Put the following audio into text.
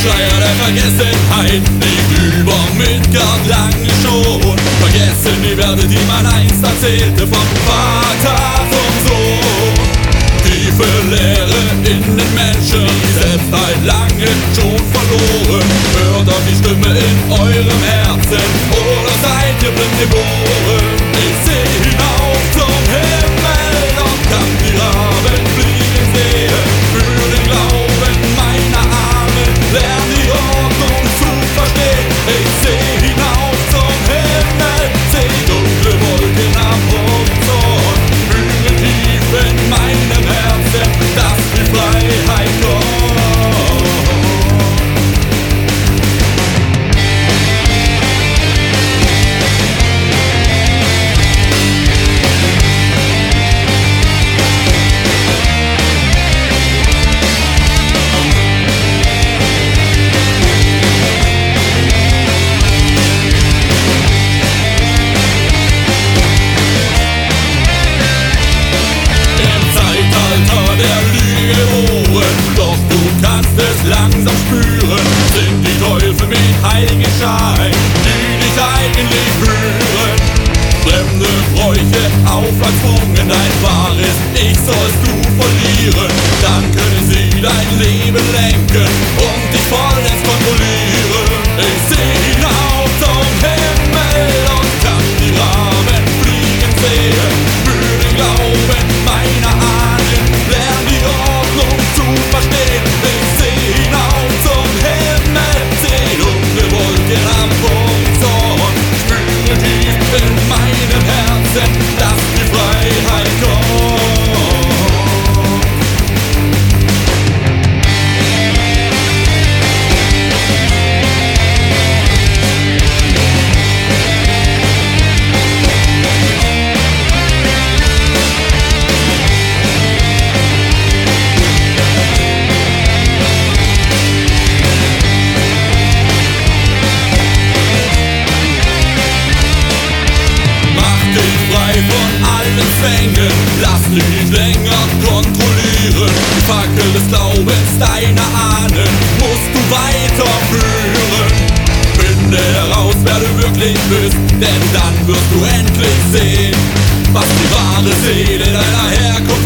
Schleier der Vergessenheit liegt über Midgard lange schon. Vergessen die Werte, die man einst erzählte, vom Vater zum Sohn. Tiefe Leere in den Menschen, die Selbstheit lange schon verloren. Hört auf die Stimme in eurem Herzen, oder seid ihr blind geboren? Ich seh hinauf zum Himmel und kann die Raben fliegen sehen. Für den Glauben meiner Ahnen, lern die Ordnung zu verstehen. Ich seh hinauf zum Himmel, seh dunkle Wolken am Horizont. Fühle tief in meinem Herzen, dass die Freiheit kommt. Der Lüge geboren, doch du kannst es langsam spüren. Sind die Teufel mit heiligen Schein, die dich eigentlich führen. Fremde Bräuche auferzwungen, dein wahres Ich sollst du verlieren. Dann können sie dein Leben lenken und dich vollends kontrollieren. Ich seh hinauf zum Himmel und kann die Raben fliegen sehen. Für den Glauben meiner Ahnen, lern die Ordnung zu verstehen. Ich seh hinauf zum Himmel, seh dunkle Wolken am Horizont. Spüre tief in meinem Herzen, dass die Freiheit kommt. Von allen Zwängen, lass dich nicht länger kontrollieren. Die Fackel des Glaubens deiner Ahnen musst du weiterführen. Finde heraus, wer du wirklich bist, denn dann wirst du endlich sehen, was die wahre Seele deiner Herkunft